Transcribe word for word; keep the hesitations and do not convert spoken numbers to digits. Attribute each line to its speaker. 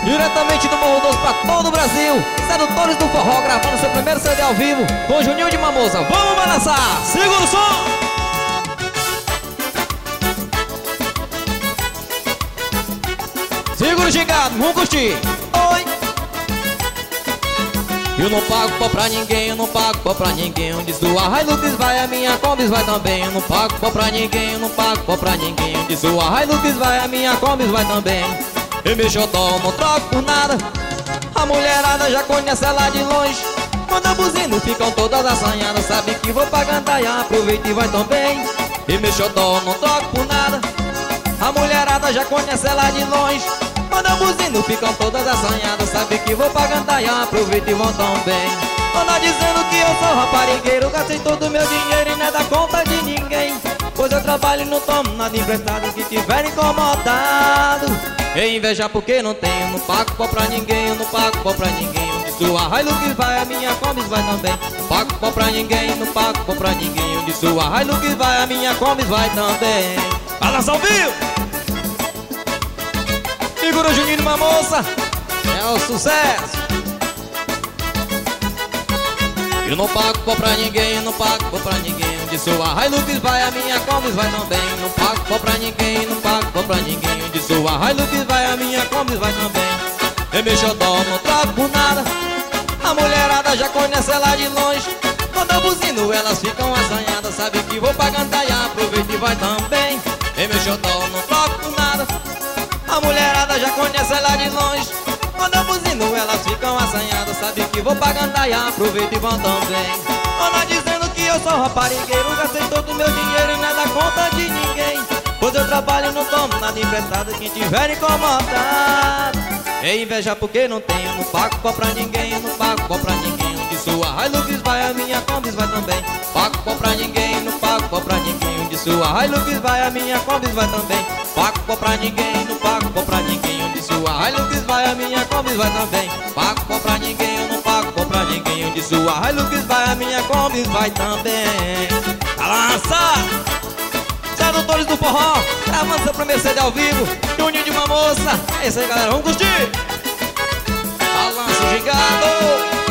Speaker 1: Diretamente do Morro Doce pra todo o Brasil, Sedutores do Forró, gravando seu primeiro C D ao vivo com Juninho de Mamoza. Vamos balançar! Segura o som! Segura o gingado, vamos curtir! Oi! Eu não pago pó pra ninguém, eu não pago pó pra ninguém. Onde sua Hilux vai, a minha Kombis vai também. Eu não pago pó pra ninguém, eu não pago pó pra ninguém. Onde sua Hilux vai, a minha Kombis vai também. Eu me xodó, não troco por nada. A mulherada já conhece ela de longe. Quando eu buzino ficam todas assanhadas. Sabe que vou pra Gandaiá, aproveita e vai também. Eu me xodó, não troco por nada. A mulherada já conhece ela de longe. Quando eu buzino ficam todas assanhadas. Sabe que vou pra Gandaiá, aproveita e vão também. Anda dizendo que eu sou raparigueiro, gastei todo o meu dinheiro e não é da conta de ninguém. Pois eu trabalho e não tomo nada emprestado. Que tiver incomodado e inveja porque não tenho. Não pago pó pra ninguém, eu não pago pó pra ninguém. Onde sua Hilux vai, a minha Kombis vai também. Não pago pó pra ninguém, não pago pó pra ninguém. Onde sua Hilux vai, a minha Kombis vai também. Balança ao vivo! Figura o Juninho de Mamoza, é o sucesso. Eu não pago pó pra ninguém, eu não pago pó pra ninguém. Onde sua Hilux vai, a minha Kombis vai também. Não pago pó pra ninguém, não pago pó pra ninguém. Onde sua Hilux vai, a minha Kombis vai também. Eu me xodó, não troco por nada. A mulherada já conhece ela de longe. Quando eu buzino elas ficam assanhadas. Sabe que vou pra Gandaiá, aproveita e vai também. Eu me xodó, não troco por nada. A mulherada já conhece ela de longe. Quando eu buzino elas ficam assanhadas. Sabe que vou pra Gandaiá, aproveita e vão também. Anda dizendo que eu sou raparigueiro, gastei todo o meu dinheiro e não é da conta de ninguém. Pois eu trabalho e não tomo nada emprestado. Quem tiver incomodado e inveja porque não tenho. Não pago pó pra ninguém, eu não pago pó pra ninguém. Onde sua Hilux vai, a minha Kombis vai também. Pago pó pra ninguém, não pago pó pra ninguém. Onde sua Hilux vai, a minha Kombis vai também. Pago pó pra ninguém, não pago pó pra ninguém. Onde sua Hilux vai, a minha Kombis vai também. Pago pó pra ninguém, eu não pago pó pra ninguém. Onde sua Hilux vai, a minha Kombis vai também. Balança! Sedutores do Forró, gravando seu primeiro C D ao vivo, Juninho de Mamoza. É isso aí, galera, vamos curtir! Balança o gingado!